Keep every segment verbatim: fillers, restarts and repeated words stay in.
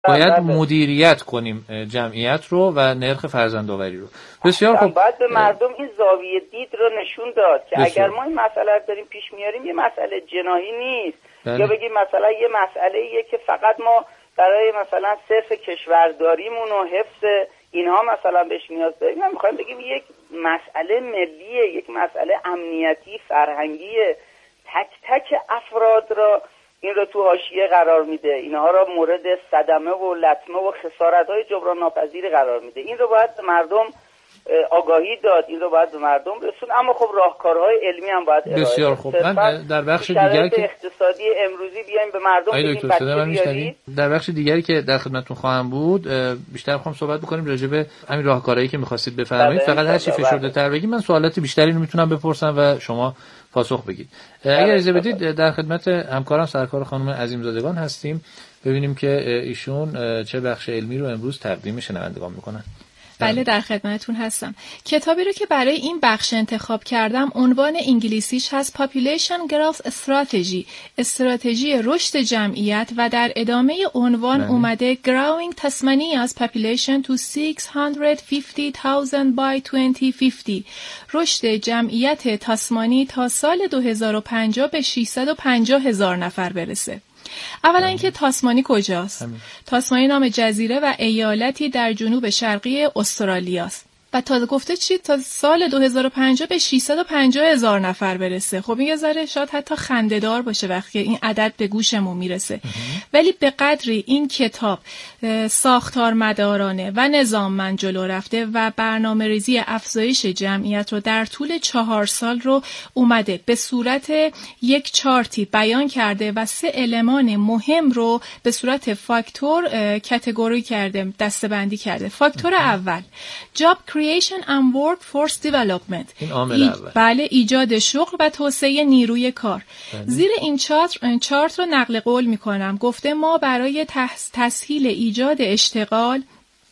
باید مدیریت کنیم جمعیت رو و نرخ فرزندآوری رو. بسیار خوب. باید به مردم این زاویه دید رو نشون داد که بسیار. اگر ما این مسئله رو داریم پیش میاریم یه مسئله جناحی نیست. بله. یا بگیم مثلا یه مسئله ایه که فقط ما برای مثلا صرف کشورداریمون و حفظ اینها مثلا بهش نیاز داریم. ما میخوایم بگیم یک مسئله ملیه، یک مسئله امنیتی فرهنگیه، تک تک افراد را این رو تو حاشیه قرار میده، اینها را مورد صدمه و لطمه و خسارت‌های جبران ناپذیری قرار میده. این رو باید به مردم آگاهی داد، این رو باید به مردم رسون، اما خب راهکارهای علمی هم باید ارائه. بسیار خوب. من در بخش دیگری که اقتصادی امروزی بیایم به مردم بگیم بچه بیارید. در بخش دیگری که در خدمتتون خواهم بود بیشتر می‌خوام صحبت بکنیم راجع به همین راهکارهایی که می‌خواستید بفرمایید. فقط هر چی فشرده‌تر بگید، من سوالات بیشتری رو میتونم بپرسم و شما پاسخ بدید. اگر اجازه بدید در خدمت همکارم سرکار خانم عظیمزادگان هستیم، ببینیم که ایشون چه بخش علمی رو امروز تقدیم شنوندگان میکنن. بله در خدمتتون هستم. کتابی رو که برای این بخش انتخاب کردم عنوان انگلیسیش هست Population Growth Strategy، استراتژی رشد جمعیت، و در ادامه عنوان بله. اومده Growing Tasmania's Population to six hundred fifty thousand by twenty fifty، رشد جمعیت تاسمانی تا سال دو هزار و پنجاه به ششصد و پنجاه هزار نفر برسه. اولا اینکه تاسمانی کجاست؟ همین. تاسمانی نام جزیره و ایالتی در جنوب شرقی استرالیاست و تا گفته چی تا سال دو هزار و پنجاه به ششصد و پنجاه هزار نفر برسه. خب این یه ذره شاید حتی خنده‌دار باشه وقتی این عدد به گوشمون میرسه، ولی به قدری این کتاب ساختار مدارانه و نظاممند جلو رفته و برنامه‌ریزی افزایش جمعیت رو در طول چهار سال رو اومده به صورت یک چارتی بیان کرده و سه المان مهم رو به صورت فاکتور کاتگوری کرده، دسته‌بندی کرده. فاکتور اول جاب Creation and Workforce Development، این عامل اول. بله، ایجاد شغل و توسعه نیروی کار. بله. زیر این چارت چارت رو نقل قول میکنم. گفته ما برای تسهیل ایجاد اشتغال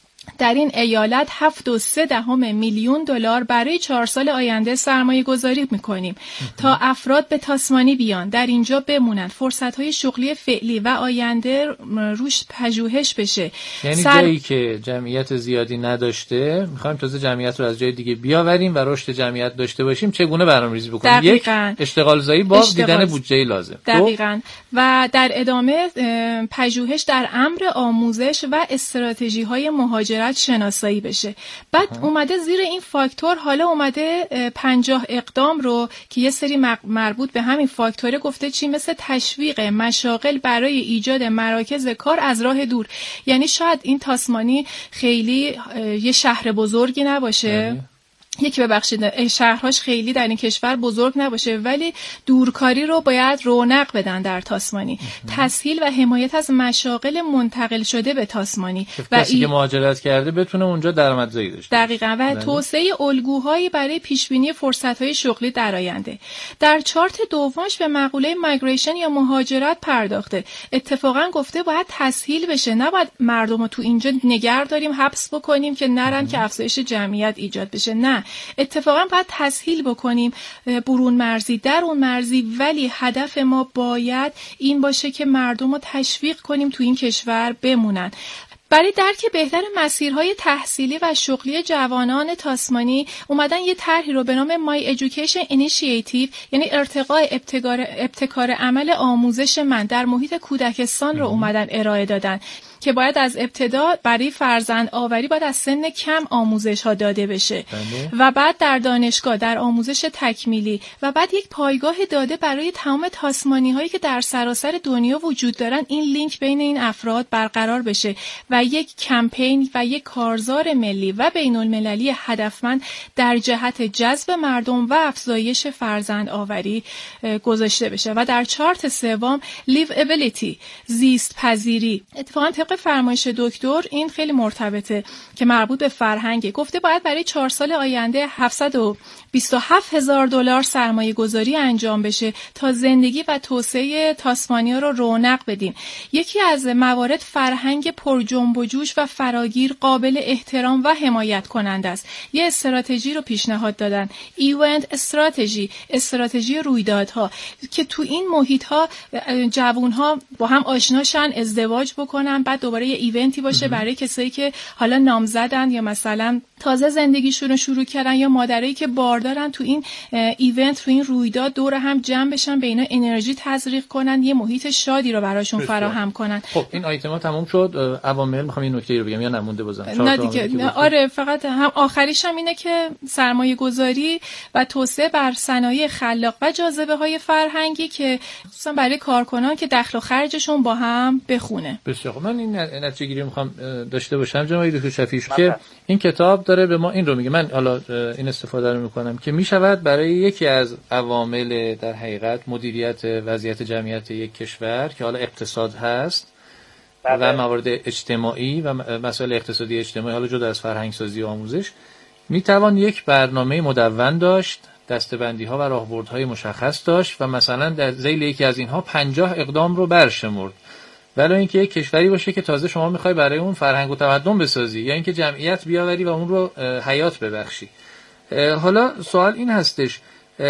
در این ایالت هفت و سه دهم میلیون دلار برای چهار سال آینده سرمایه گذاری میکنیم تا افراد به تاسمانی بیان، در اینجا بمونن، فرصتهای شغلی فعلی و آینده روش پژوهش بشه. یعنی سر... جایی که جمعیت زیادی نداشته میخوایم تازه جمعیت رو از جای دیگه بیاوریم و رشد جمعیت داشته باشیم. چگونه برنامه‌ریزی بکنیم؟ یک اشتغال زایی با اشتغال... دیدن بودجه لازم. دقیقاً. و در ادامه پژوهش در امر آموزش و استراتژی‌های مهاجرت شناسایی بشه. بعد اه. اومده زیر این فاکتور حالا اومده پنجاه اقدام رو که یه سری مربوط به همین فاکتوره گفته چی، مثل تشویق مشاغل برای ایجاد مراکز کار از راه دور. یعنی شاید این تاسمانی خیلی یه شهر بزرگی نباشه، یکی ببخشید شهرهاش خیلی در این کشور بزرگ نباشه، ولی دورکاری رو باید رونق بدن در تاسمانی. تسهیل و حمایت از مشاغل منتقل شده به تاسمانی و کسی ای... که مهاجرت کرده بتونه اونجا درآمدزایی داشته. دقیقاً. و بله. توسعه الگوهایی برای پیشبینی فرصت‌های شغلی در آینده. در چارت دومش به مقوله مایگریشن یا مهاجرت پرداخته. اتفاقاً گفته باید تسهیل بشه، نباید مردم رو تو اینجا نگه داریم حبس بکنیم که نرن که افزایش جمعیت ایجاد بشه. نه، اتفاقا باید تسهیل بکنیم برون مرزی درون مرزی، ولی هدف ما باید این باشه که مردم رو تشویق کنیم تو این کشور بمونن. برای درک بهتر مسیرهای تحصیلی و شغلی جوانان تاسمانی اومدن یه طرحی رو به نام My Education Initiative، یعنی ارتقاء ابتکار ابتکار عمل آموزش من در محیط کودکستان رو اومدن ارائه دادن که باید از ابتدا برای فرزند آوری باید از سن کم آموزش ها داده بشه بله. و بعد در دانشگاه در آموزش تکمیلی و بعد یک پایگاه داده برای تمام تاسمانی هایی که در سراسر دنیا وجود دارن، این لینک بین این افراد برقرار بشه و یک کمپین و یک کارزار ملی و بین المللی هدفمند در جهت جذب مردم و افزایش فرزند آوری گذاشته بشه. و در چارت سوم لیوابیلیتی، زیست پذیری. اتفاقا طبق فرمایش دکتر این خیلی مرتبطه که مربوط به فرهنگه. گفته باید برای چهار سال آینده هفتصد و بیست و هفت هزار دلار سرمایه گذاری انجام بشه تا زندگی و توسعه تاسمانیا رو رونق بدیم. یکی از موارد فرهنگ پر جنب و جوش و فراگیر قابل احترام و حمایت کننده است. یه استراتژی رو پیشنهاد دادن، ایونت استراتژی، استراتژی رویدادها، که تو این محیط ها جوون ها با هم آشناشن، ازدواج بکنن، بعد شاید دوباره یه ایونتی باشه برای کسایی که حالا نامزدن یا مثلا تازه زندگیشون رو شروع کردن یا مادرایی که باردارن، تو این ایونت، تو این رویداد دور هم جمع بشن، به اینا انرژی تزریق کنن، یه محیط شادی رو براشون فراهم کنن. خب این آیتما تموم شد. عوامل میخوام این نکته رو بگم یا نمونده بازم؟ نه دیگه. آره فقط هم آخریش هم اینه که سرمایه گذاری و توسعه بر صنایع خلاق و جاذبه های فرهنگی که خصوصا برای کارکنان که دخل و خرجشون با هم بخونه. بسیار خب. من این نتیجه گیری میخوام داشته باشم جناب دکتر شفیعی که این کتاب داره به ما این رو میگه. من حالا این استفاده رو میکنم که میشود برای یکی از عوامل در حقیقت مدیریت وضعیت جمعیت یک کشور که حالا اقتصاد هست و موارد اجتماعی و مسائل اقتصادی اجتماعی، حالا جدا از فرهنگ سازی و آموزش، میتوان یک برنامه مدون داشت، دسته‌بندی ها و راهبردهای مشخص داشت و مثلا در ذیل یکی از اینها پنجاه اقدام رو برشمرد. ولی اینکه یک کشوری باشه که تازه شما میخوای برای اون فرهنگ و تمدن بسازی یا اینکه جمعیت بیاوری و اون رو حیات ببخشی. حالا سوال این هستش،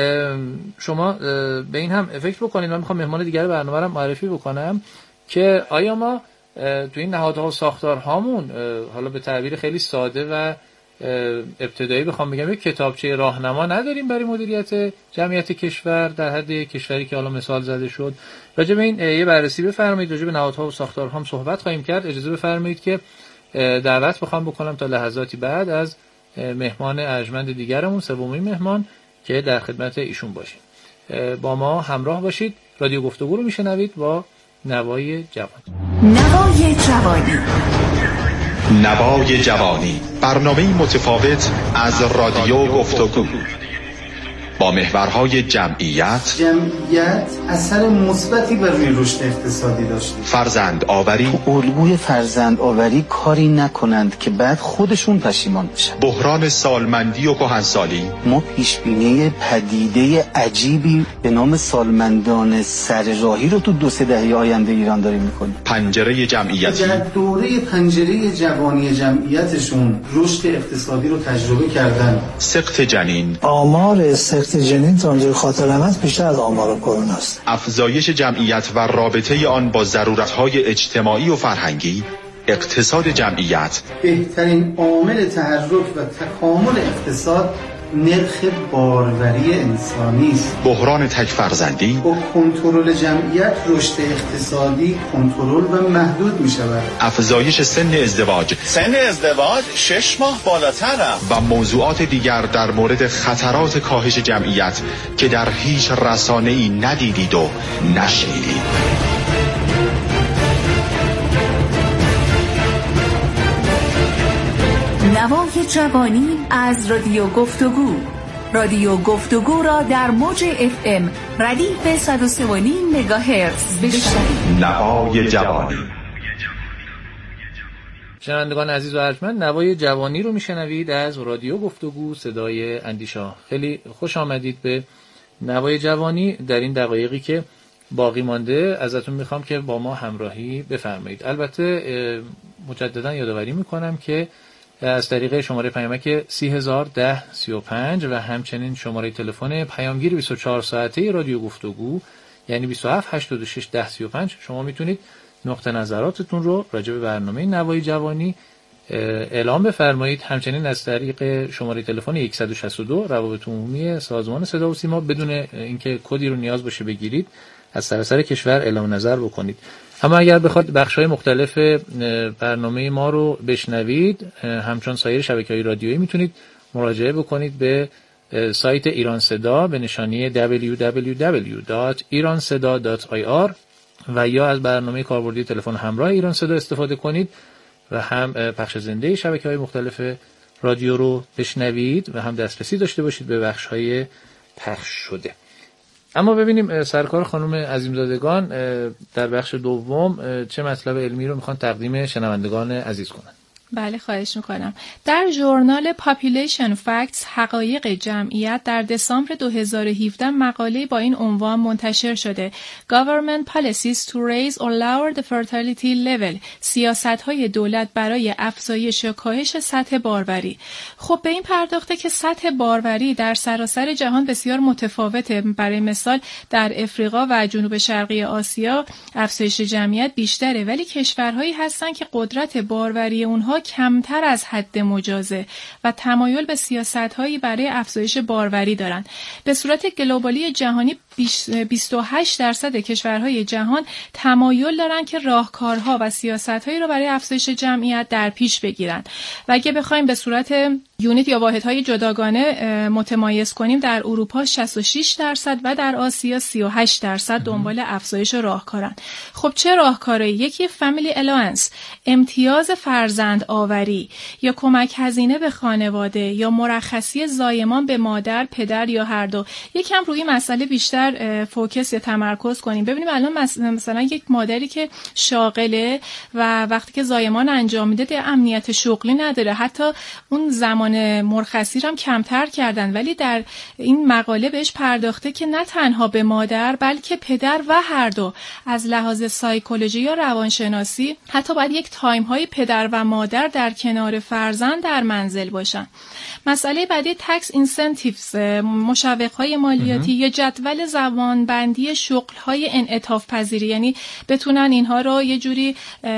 شما به این هم فکر بکنید. من میخوام مهمان دیگر برنامه رو معرفی بکنم که آیا ما تو این نهادها و ساختارهامون حالا به تعبیر خیلی ساده و ابتدایی بخوام بگم یک کتابچه راهنما نداریم برای مدیریت جمعیت کشور در حد کشوری که حالا مثال زده شد؟ راجع به این یه بررسی بفرمایید. راجع به نهادها و ساختارها هم صحبت خواهیم کرد. اجازه بفرمایید که دعوت بخوام بکنم تا لحظاتی بعد از مهمان ارجمند دیگرمون، سومین مهمان، که در خدمت ایشون باشیم. با ما همراه باشید. رادیو گفتگو رو میشنوید با نوای جوانی. نوای جوانی نوای جوانی، برنامه‌ای متفاوت از رادیو گفتگو با محورهای جمعیت جمعیت اثر مثبتی بر روی رشد اقتصادی داشته. فرزند آوری، تو الگوی فرزند آوری کاری نکنند که بعد خودشون پشیمان بشن. بحران سالمندی و کهنسالی. ما پیشبینی پدیده عجیبی به نام سالمندان سر راهی رو تو دو سه دهه آینده ایران داریم میکنیم. پنجره جمعیتی. در دوره پنجره جوانی جمعیتشون رشد اقتصادی رو تجربه کردن. سقط جنین. آمار سقط جنین تا اونجای خاطرمت بیشتر از آمار کرونا است. افزایش جمعیت و رابطه آن با ضرورت‌های اجتماعی و فرهنگی. اقتصاد جمعیت. بهترین عامل تحرک و تکامل اقتصاد نرخ باروری انسانی است. بحران تک فرزندی. با کنترل جمعیت رشد اقتصادی کنترل و محدود می شود. افزایش سن ازدواج. سن ازدواج شش ماه بالاتره. و موضوعات دیگر در مورد خطرات کاهش جمعیت که در هیچ رسانه‌ای ندیدید و نشنیدید. نوای جوانی از رادیو گفتگو. رادیو گفتگو را در موج اف ام ردیف صد و سه و نیم مگاهرتز بشنوید. نوای جوانی. شنوندگان عزیز و ارجمند، نوای جوانی رو میشنوید از رادیو گفتگو، صدای اندیشه. خیلی خوش آمدید به نوای جوانی. در این دقایقی که باقی مانده ازتون میخوام که با ما همراهی بفرمایید. البته مجددا یادآوری میکنم که از طریق شماره پیامک سی هزار ده سی و پنج و همچنین شماره تلفن پیامگیر بیست و چهار ساعته رادیو گفتگو یعنی بیست و هفت هشتاد و شش ده سی و پنج شما میتونید نقطه نظراتتون رو راجع به برنامه نوای جوانی اعلام بفرمایید. همچنین از طریق شماره تلفن صد و شصت و دو روابط عمومی سازمان صدا و سیما بدون اینکه کدی رو نیاز باشه بگیرید از سراسر کشور اعلام نظر بکنید. اما اگر بخواد بخش‌های مختلف برنامه ما رو بشنوید، همچون سایر شبکه‌های رادیویی، میتونید مراجعه بکنید به سایت ایران صدا به نشانی دبلیو دبلیو دبلیو دات ایران صدا دات آی آر و یا از برنامه کاربردی تلفن همراه ایران صدا استفاده کنید و هم پخش زنده شبکه‌های مختلف رادیو رو بشنوید و هم دسترسی داشته باشید به بخش‌های پخش شده. اما ببینیم سرکار خانم عظیمزادگان در بخش دوم چه مطلب علمی رو میخوان تقدیم شنوندگان عزیز کنن. بله خواهش میکنم. در ژورنال Population Facts حقایق جمعیت در دسامبر دو هزار و هفده مقاله با این عنوان منتشر شده Government Policies to Raise or Lower the Fertility Level، سیاست‌های دولت برای افزایش یا کاهش سطح باروری. خب به این پرداخته که سطح باروری در سراسر جهان بسیار متفاوته. برای مثال در افریقا و جنوب شرقی آسیا افزایش جمعیت بیشتره، ولی کشورهایی هستن که قدرت باروری اونها کمتر از حد مجازه و تمایل به سیاست‌هایی برای افزایش باروری دارن. به صورت گلوبالی جهانی بیست و هشت درصد کشورهای جهان تمایل دارن که راهکارها و سیاست‌هایی رو برای افزایش جمعیت در پیش بگیرن. و اگه بخوایم به صورت یونیت یا واحدهای جداگانه متمایز کنیم، در اروپا شصت و شش درصد و در آسیا سی و هشت درصد دنبال افزایش راهکارن. خب چه راهکارهایی؟ یکی فامیلی الاونس، امتیاز فرزند آوری، یا کمک هزینه به خانواده، یا مرخصی زایمان به مادر، پدر یا هر دو. یکم روی مسئله بیشتر فوکس یا تمرکز کنیم. ببینیم الان مثلا یک مادری که شاغله و وقتی که زایمان انجام میده ده امنیت شغلی نداره، حتی اون زمان مرخصی رو هم کمتر کردن، ولی در این مقاله بهش پرداخته که نه تنها به مادر بلکه پدر و هر دو از لحاظ سایکولوژی یا روانشناسی حتی باید یک تایم های پدر و مادر در کنار فرزند در منزل باشن. مسئله بعدی تکس اینسنتیوز، مشوق های مالیاتی یا جدول زمانبندی شغل های انعطاف پذیری، یعنی بتونن اینها رو یه جوری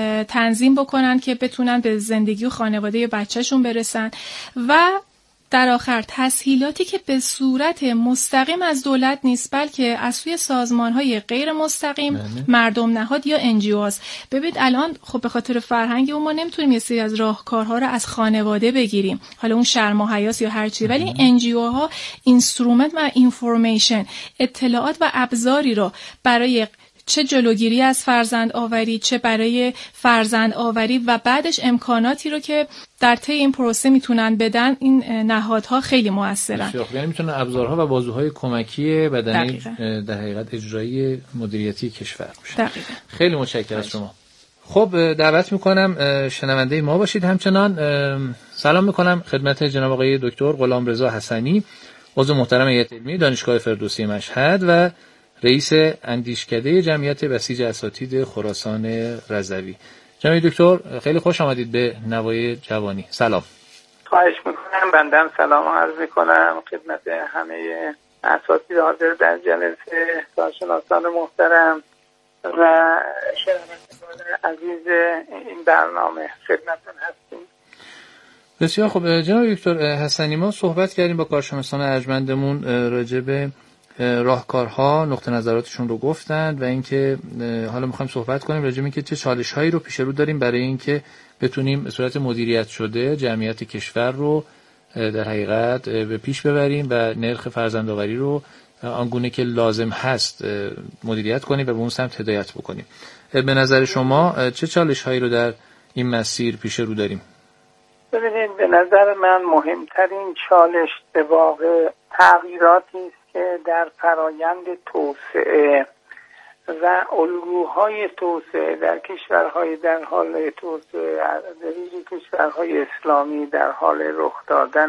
تنظیم بکنن که بتونن به زندگی و خانواده یا بچه‌شون برسن. و در آخر تسهیلاتی که به صورت مستقیم از دولت نیست بلکه از سوی سازمان‌های غیر مستقیم، بله. مردم نهاد یا ان جی اوز. ببینید الان خب به خاطر فرهنگ اون ما نمیتونیم یه سری از راهکارها رو از خانواده بگیریم، حالا اون شرم و حیاس یا هر چیزی، ولی ان جی اوها اینسترومنت و اینفورمیشن، اطلاعات و ابزاری رو برای چه جلوگیری از فرزند آوری، چه برای فرزند آوری و بعدش امکاناتی رو که در طی این پروسه میتونن بدن، این نهادها خیلی موثرن. یعنی میتونن ابزارها و بازوهای کمکی بدنی در حقیقت اجرایی مدیریتی کشور باشن. دقیقاً. خیلی متشکرم از شما. خب دعوت میکنم شنونده ما باشید. همچنان سلام میکنم خدمت جناب آقای دکتر غلامرضا حسنی، عضو محترم هیئت علمی دانشگاه فردوسی مشهد و رئیس اندیشکده جمعیت بسیج اساتید خراسان رضوی. جناب دکتر خیلی خوش آمدید به نوای جوانی. سلام. خواهش میکنم. بندم سلام عرض میکنم خدمت همه اساتید حاضر در جلسه، کارشناسان محترم و شنوندگان عزیز این برنامه خدمتتون هستیم. بسیار خوب. جناب دکتر حسنی، ما صحبت کردیم با کارشناسان ارجمندمون راجع به راهکارها، نقطه نظراتشون رو گفتند و اینکه حالا میخوایم صحبت کنیم راجع به اینکه چه چالش‌هایی رو پیش رو داریم برای اینکه بتونیم به صورت مدیریت شده جمعیت کشور رو در حقیقت به پیش ببریم و نرخ فرزندآوری رو آنگونه که لازم هست مدیریت کنیم و به اون سمت هدایت بکنیم. به نظر شما چه چالش‌هایی رو در این مسیر پیش رو داریم؟ ببینید، به نظر من مهمترین چالش به واقع تغییراتی است که در فرایند توسعه و الگوهای توسعه در کشورهای در حال توسعه، در کشورهای اسلامی در حال رخ دادن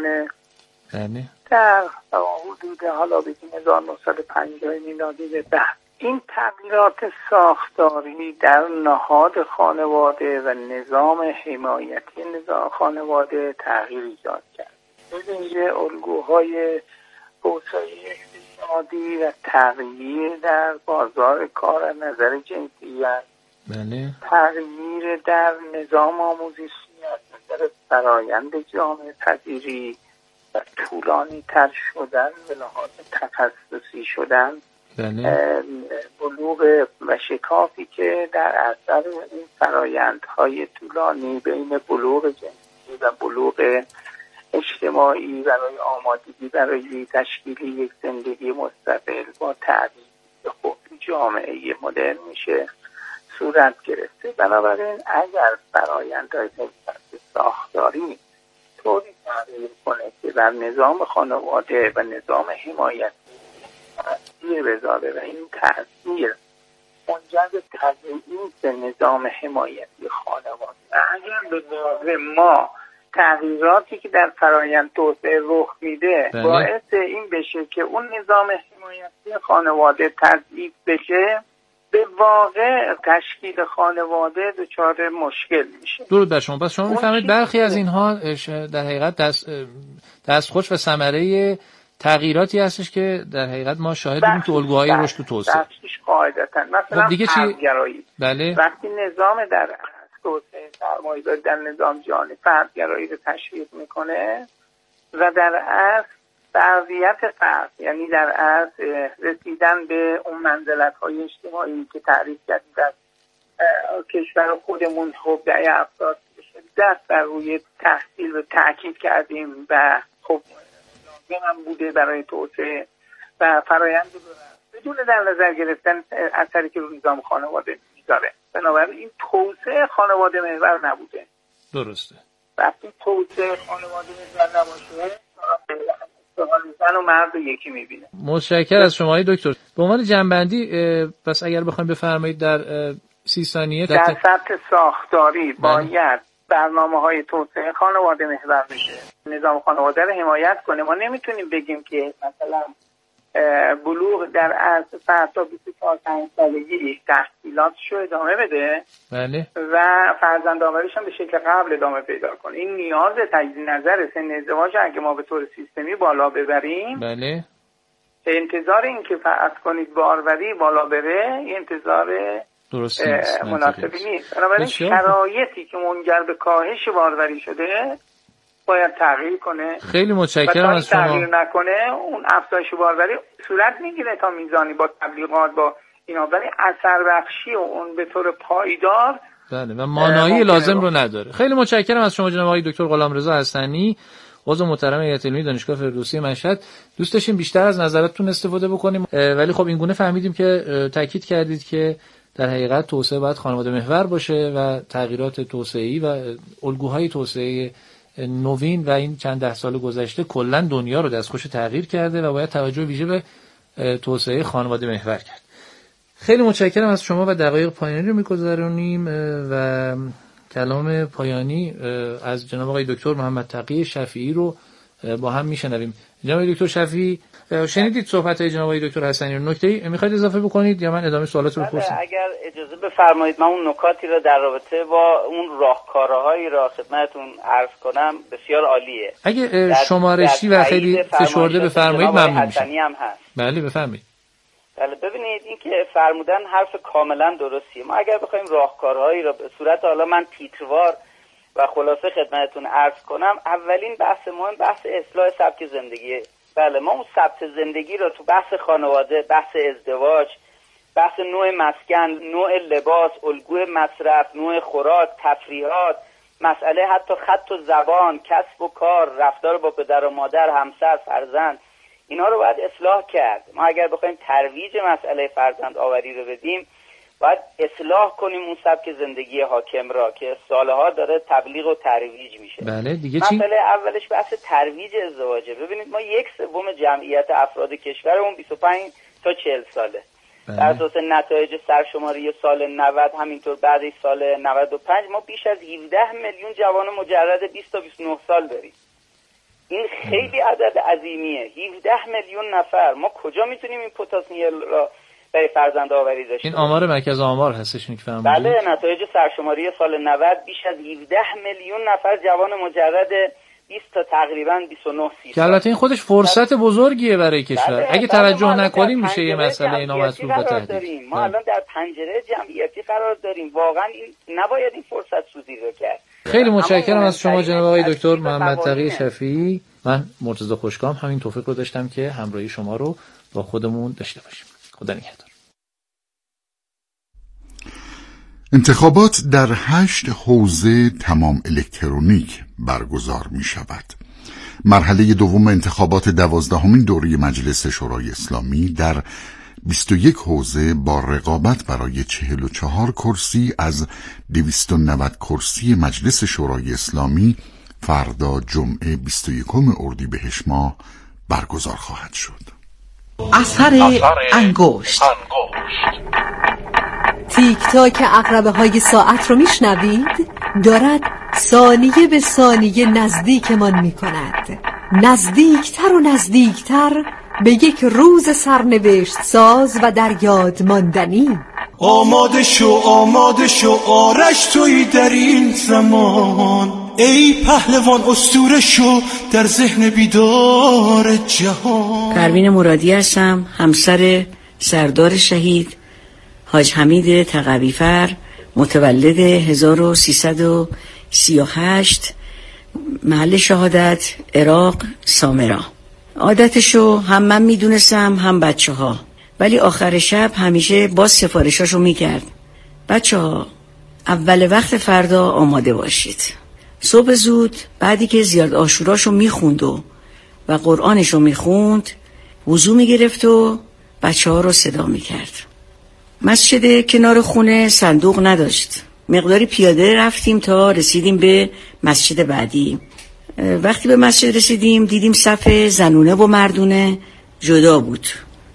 در حدود حالا بگیم هزار و نهصد و پنجاه میلادی به بعد، این تغییرات ساختاری در نهاد خانواده و نظام حمایتی نظام خانواده تغییر ایجاد کرد. ببینید الگوهای توسعه اقتصادی و تغییر در بازار کار از نظر جنسیت، بله. تغییر در نظام آموزشی از نظر فرایند جامعه پذیری و طولانی تر شدن به لحاظ تخصصی شدن، بله. بلوغ و شکافی که در اثر این فرایندهای طولانی بین بلوغ جنسی و بلوغ اجتماعی برای آمادگی برای تشکیل یک زندگی مستقل با تعریف خود جامعه مدرن میشه صورت گرفته. بنابراین اگر فرآیندهای ساختاری طوری تغییر کنه که در نظام خانواده و نظام حمایتی تأثیر بذاره و این تأثیر منجر به تضعیف نظام حمایتی خانواده و اگر به واقع ما تغییراتی که در فرایند توسعه رخ میده بله. باعث این بشه که اون نظام حمایتی خانواده تضعیف بشه، به واقع تشکیل خانواده دچار مشکل میشه. درود بر شما. پس شما میفهمید برخی از اینها در حقیقت دست دستخوش و ثمره تغییراتی هستش که در حقیقت ما شاهد بودیم تو الگوهای رشد و توسعه. بخشش قاعدتاً مثلا دیگه چی؟ بله. وقتی نظام در توسعه سرمایه‌داری در نظام جهانی فردگرایی رو تشویق میکنه و در اصل تربیت فرد، یعنی در اصل رسیدن به اون منزلت‌های اجتماعی که تعریف کردیم در کشور خودمون، خب در افراد دست در روی تحصیل رو تاکید کردیم و خب لازم بوده برای توسعه و فرایند رو بدون در نظر گرفتن اثری که رو نظام خانواده میذاره. بنابراین این توسعه خانواده محور نبوده. درسته. وقتی توسعه خانواده محور نباشه زن و مرد یکی میبینه. متشکر از شما ای دکتر. به عنوان جنبندی پس اگر بخوایم بفرمایید در سی ثانیه در, در سطح ساختاری باید برنامه‌های توسعه خانواده محور بشه، نظام خانواده رو حمایت کنه. ما نمیتونیم بگیم که مثلا بلوغ در از فرد تا بیست و چهار سالگی تحصیلاتشو ادامه بده بله. و فرزند آوریش هم به شکل قبل ادامه پیدا کنه. این نیاز تجدید نظر سن ازدواج اگه ما به طور سیستمی بالا ببریم بله. انتظار این که فرض کنید باروری بالا بره انتظار درست نیست، مناسبی نیست. بنابراین شرایطی که منجر به کاهش باروری شده باید تغییر کنه. خیلی متشکرم از شما. تغییر نکنه اون افزایش باروری صورت میگیره تا میزانی با تبلیغات با اینا، ولی اثر بخشی و اون به طور پایدار بله و مانایی لازم رو نداره. خیلی متشکرم از شما جناب آقای دکتر غلامرضا حسنی، عضو محترم هیئت علمی دانشگاه فردوسی مشهد. دوست داشتیم بیشتر از نظراتتون استفاده بکنیم، ولی خب این گونه فهمیدیم که تاکید کردید که در حقیقت توسعه باید خانواده محور باشه و تغییرات توسعه‌ای و الگوهای توسعه نوین و این چند ده سال گذشته کلا دنیا رو دستخوش تغییر کرده و باید توجه ویژه به توسعه خانواده محور کرد. خیلی متشکرم از شما و دقایق پایانی رو می‌گذرونیم و کلام پایانی از جناب آقای دکتر محمد تقی شفیعی رو با هم میشنویم. جناب آقای دکتر شفیعی شنیدید صحبت‌های جناب آقای دکتر حسنی رو، نکته‌ای می‌خواید اضافه بکنید یا من ادامه سوالات رو بپرسم؟ اگر اجازه بفرمایید من اون نکاتی رو در رابطه با اون راهکارهایی را خدمتتون عرض کنم. بسیار عالیه. اگه شمارشی و خیلی فشرده بفرمایید ممنون میشم. هم هست. بله بفرمایید. بله ببینید این که فرمودن حرف کاملا درستیه. ما اگر بخوایم راهکارهایی را به صورت حالا من تیتروار و خلاصه خدمتتون عرض کنم، اولین بحث مهم بحث اصلاح سبک زندگیه. بله ما اون سبک زندگی رو تو بحث خانواده، بحث ازدواج، بحث نوع مسکن، نوع لباس، الگوی مصرف، نوع خوراک، تفریحات، مسئله حتی خط و زبان، کسب و کار، رفتار با پدر و مادر، همسر، فرزند، اینا رو باید اصلاح کرد. ما اگر بخوایم ترویج مسئله فرزند آوری رو بدیم باید اصلاح کنیم اون سبک زندگی حاکم را که سالها داره تبلیغ و ترویج میشه. بله دیگه چی؟ مسئله اولش بحث ترویج ازدواجه. ببینید ما یک سوم جمعیت افراد کشورمون بیست و پنج تا چهل ساله. بله. در اساس نتایج سرشماری سال نود همینطور بعد سال نود و پنج ما بیش از هفده میلیون جوان مجرد بیست تا بیست و نه سال داریم. این خیلی عدد عظیمیه. هفده میلیون نفر. ما کجا میتونیم این پتانسیل را برای فرزند آوری داشته؟ این آمار مرکز آمار هستش این که فهمیدید. بله نتایج سرشماری سال نود بیش از هفده میلیون نفر جوان مجرد بیست تا تقریبا بیست و نه سی. که البته این خودش فرصت بزرگیه برای کشور. بله. اگه توجه نکنیم میشه یه مسئله اینا مسئول و تهدید. ما الان در پنجره جمعیتی قرار داریم. واقعا این نباید این فرصت سوزی رو کرد. خیلی متشکرم از شما جناب آقای دکتر محمد تقی شفیعی. من مرتضی خوشگام همین توفیق رو داشتم که همراهی شما رو با خودمون داشته باشیم. خدا نگهدار. انتخابات در هشت حوزه تمام الکترونیک برگزار می شود. مرحله دوم انتخابات دوازدهمین دوره مجلس شورای اسلامی در بیست و یک حوزه با رقابت برای چهل و چهار کرسی از دویست و نود کرسی مجلس شورای اسلامی فردا جمعه بیست و یکم اردیبهشت ماه برگزار خواهد شد. اثر انگشت تیک تاک عقربه های ساعت رو میشنوید؟ دارد ثانیه به ثانیه نزدیکمان می کند، نزدیکتر و نزدیکتر به یک روز سرنوشت ساز و در یاد ماندنی. آماده شو آماده شو آرش توی در این زمان، ای پهلوان اسطوره شو در ذهن بیدار جهان. پروین مرادی هستم، همسر سردار شهید حاج حمید تقوی‌فر، متولد هزار و سیصد و سی و هشت، محل شهادت عراق سامرا. عادتشو هم من میدونستم هم بچه ها، ولی آخر شب همیشه باز سفارشاشو میکرد. بچه ها اول وقت فردا آماده باشید. صبح زود بعدی که زیارت عاشوراشو میخوند و و قرآنشو میخوند وضو میگرفت و بچه ها رو صدا میکرد. مسجد کنار خونه صندوق نداشت، مقداری پیاده رفتیم تا رسیدیم به مسجد بعدی. وقتی به مسجد رسیدیم دیدیم صف زنونه و مردونه جدا بود.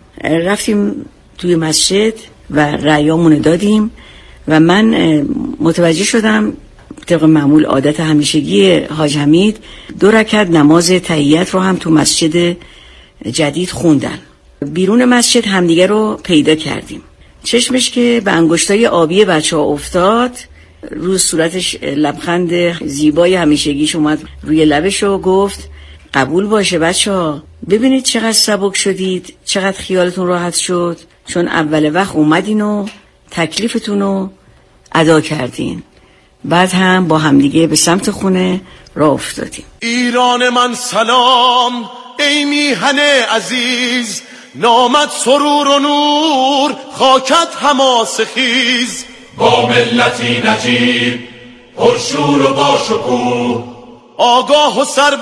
رفتیم توی مسجد و رأیامونو دادیم و من متوجه شدم طبق معمول عادت همیشگی حاج حمید دو رکعت نماز تحیت رو هم تو مسجد جدید خوندن. بیرون مسجد همدیگه رو پیدا کردیم. چشمش که به انگشتای آبی بچه ها افتاد، روی صورتش لبخند زیبای همیشگیش اومد روی لبش و گفت قبول باشه بچه ها، ببینید چقدر سبک شدید، چقدر خیالتون راحت شد، چون اول وقت اومدین و تکلیفتون رو ادا کردین. بعد هم با همدیگه به سمت خونه راه افتادیم. ایران من سلام، ای میهن عزیز، نامت سرور و نور، خاکت حماسه خیز. با ملتی نجیب پرشور و باشکوه، آگاه و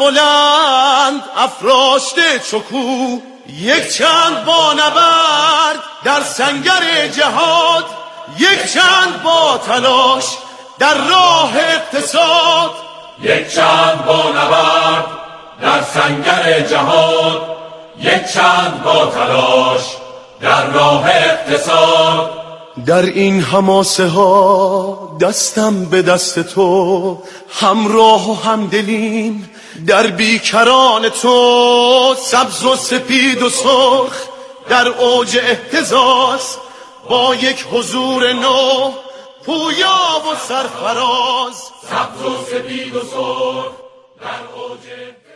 سربلند افراشته چکو. یک چند با نبرد در سنگر جهاد، یک چند با تلاش در راه اقتصاد. یک چند با نبرد در سنگر جهاد، یک چند با تلاش در راه اقتصاد. در این حماسه ها دستم به دست تو، همراه و همدلیم در بیکران تو. سبز و سپید و سرخ در اوج اهتزاز، با یک حضور نو پویا و سرفراز. سبز و سپید و سرخ در اوج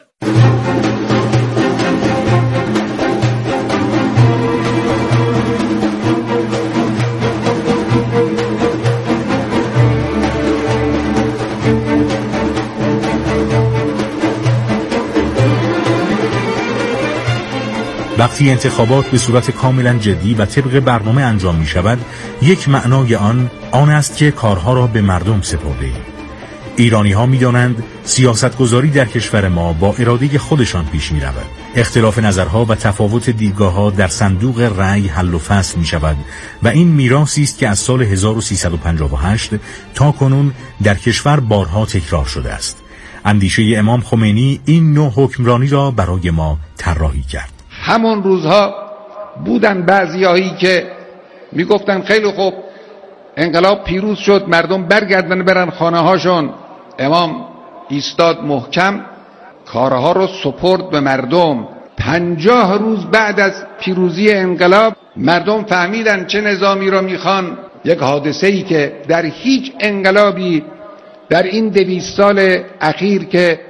وقتی انتخابات به صورت کاملا جدی و طبق برنامه انجام می شود، یک معنای آن آن است که کارها را به مردم سپرده ایم. ایرانی ها می دانند سیاستگذاری در کشور ما با اراده خودشان پیش می رود. اختلاف نظرها و تفاوت دیدگاه ها در صندوق رأی حل و فصل می شود و این میراثی است که از سال هزار و سیصد و پنجاه و هشت تا کنون در کشور بارها تکرار شده است. اندیشه امام خمینی این نوع حکمرانی را برای ما طراحی کرد. همون روزها بودن بعضیایی که میگفتن خیلی خوب انقلاب پیروز شد، مردم برگردن برن خانه هاشون. امام ایستاد محکم، کارها رو سپرد به مردم. پنجاه روز بعد از پیروزی انقلاب مردم فهمیدن چه نظامی رو میخوان. یک حادثه‌ای که در هیچ انقلابی در این دویست سال اخیر که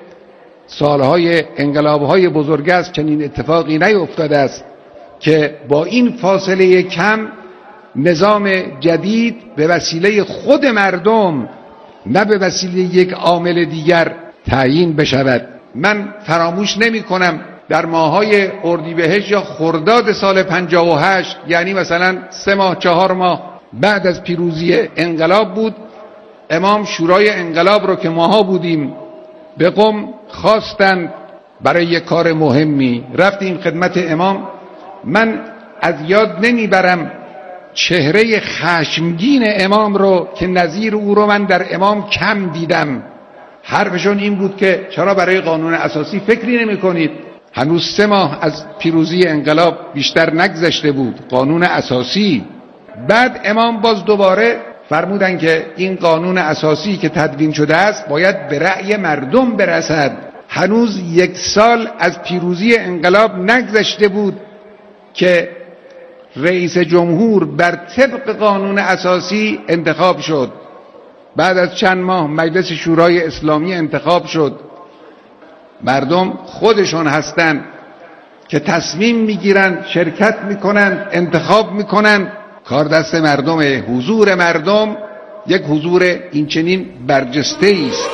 سالهای انقلابهای بزرگ است چنین اتفاقی نیفتاده است که با این فاصله کم نظام جدید به وسیله خود مردم نه به وسیله یک عامل دیگر تعیین بشود. من فراموش نمی کنم در ماهای اردیبهشت یا خرداد سال پنجاه و هشت، یعنی مثلا سه ماه چهار ماه بعد از پیروزی انقلاب بود، امام شورای انقلاب رو که ماها بودیم به قم خواستند برای یک کار مهمی. رفتیم خدمت امام. من از یاد نمیبرم چهره خشمگین امام رو که نظیر او رو من در امام کم دیدم. حرفشون این بود که چرا برای قانون اساسی فکری نمی کنید؟ هنوز سه ماه از پیروزی انقلاب بیشتر نگذشته بود. قانون اساسی. بعد امام باز دوباره فرمودن که این قانون اساسی که تدوین شده است باید به رأی مردم برسد. هنوز یک سال از پیروزی انقلاب نگذشته بود که رئیس جمهور بر طبق قانون اساسی انتخاب شد. بعد از چند ماه مجلس شورای اسلامی انتخاب شد. مردم خودشون هستند که تصمیم میگیرن، شرکت میکنن، انتخاب میکنن. کار دست مردمه. حضور مردم یک حضور اینچنین برجسته است.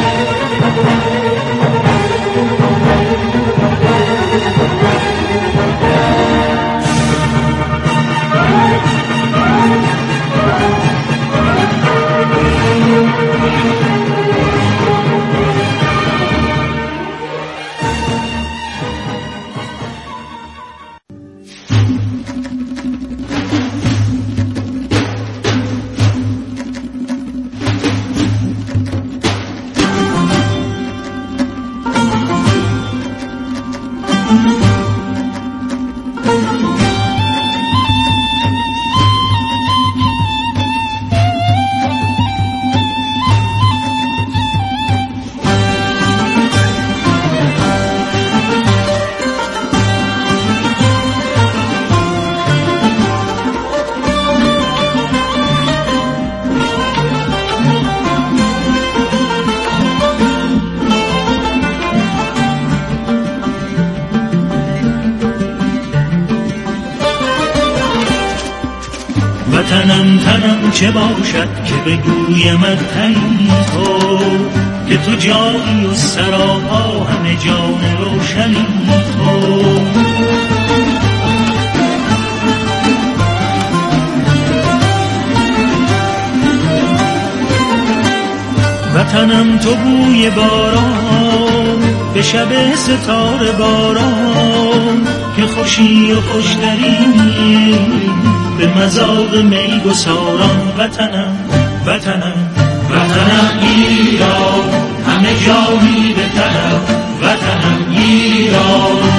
تنم تنم چه باشد که بگویمت تنی تو، که تو جایی و سراپا همه جان روشنی تو. وطنم تو بوی باران به شب ستاره باران، که خوشی و خوشترینی به مذاق می گساران. وطنم وطنم وطنم ایران، همه جایی به طرف وطنم ایران.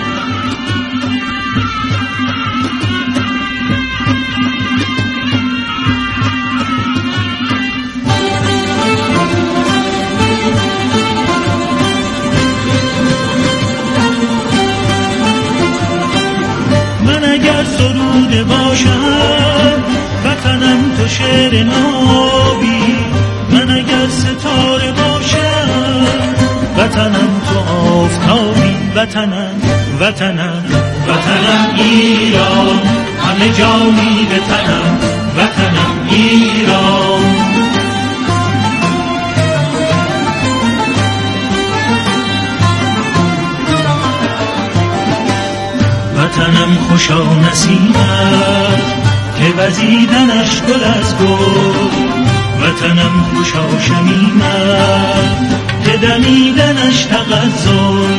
سروده باشم وطنم تو شعر نابی، من اگر ستاره باشم وطنم تو آفتابی. وطنم وطنم وطنم ایران، همه جانی به تنم وطنم ایران. وطنم خوشا نسیمت که وزیدنش گل از گل، وطنم خوشا شمیمت که دمیدنش تغزل.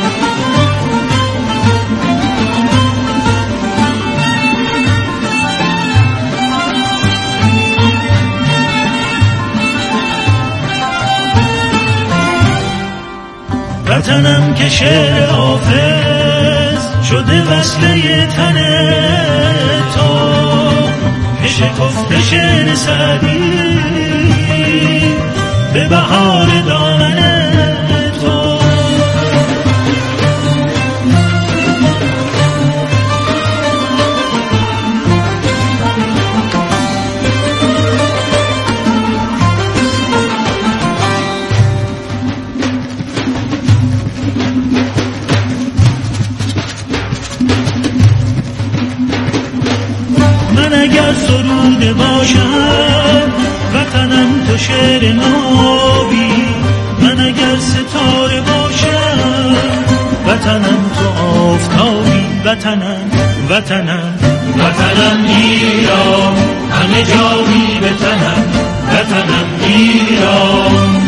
وطنم که شعر حافظ شده وصله تن تو، که شکفته شعر سعدی به بهار دامن تو. اگر سروده باشم وطنم تو شعر نابی، من اگر ستاره باشم وطنم تو آفتابی. وطنم وطنم وطنم ایران، همه جایی به تنم وطنم ایران.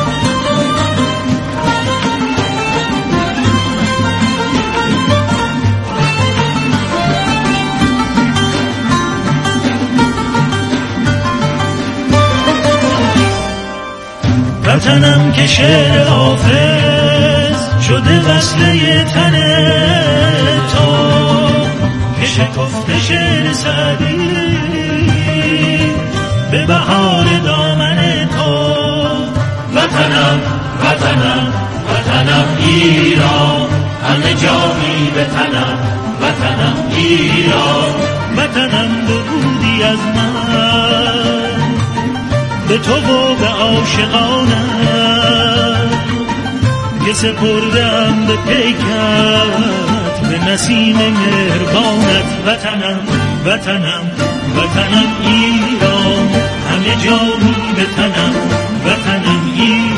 وطنم که شعر حافظ شده وصله تن تو، که شکفته شعر سعدی به بهار دامن تو. وطنم وطنم وطنم ایران، همه جایی به تنم وطنم ایران. وطنم بودی از من به تو و به عاشقانم، که سپردم به پیکت به نسیم مهربانت. وطنم وطنم وطنم ایران، همه جایی به تنم وطنم ایران.